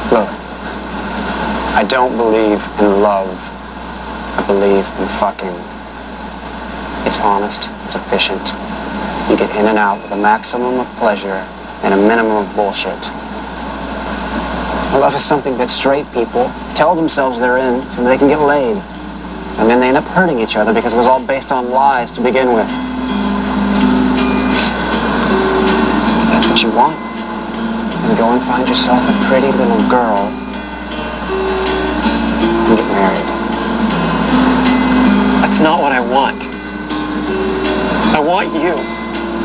Look, I don't believe in love. I believe in fucking. It's honest, it's efficient. You get in and out with a maximum of pleasure and a minimum of bullshit. Love is something that straight people tell themselves they're in so they can get laid. And then they end up hurting each other because it was all based on lies to begin with. That's what you want. And go and find yourself a pretty little girl and get married. That's not what I want. I want you.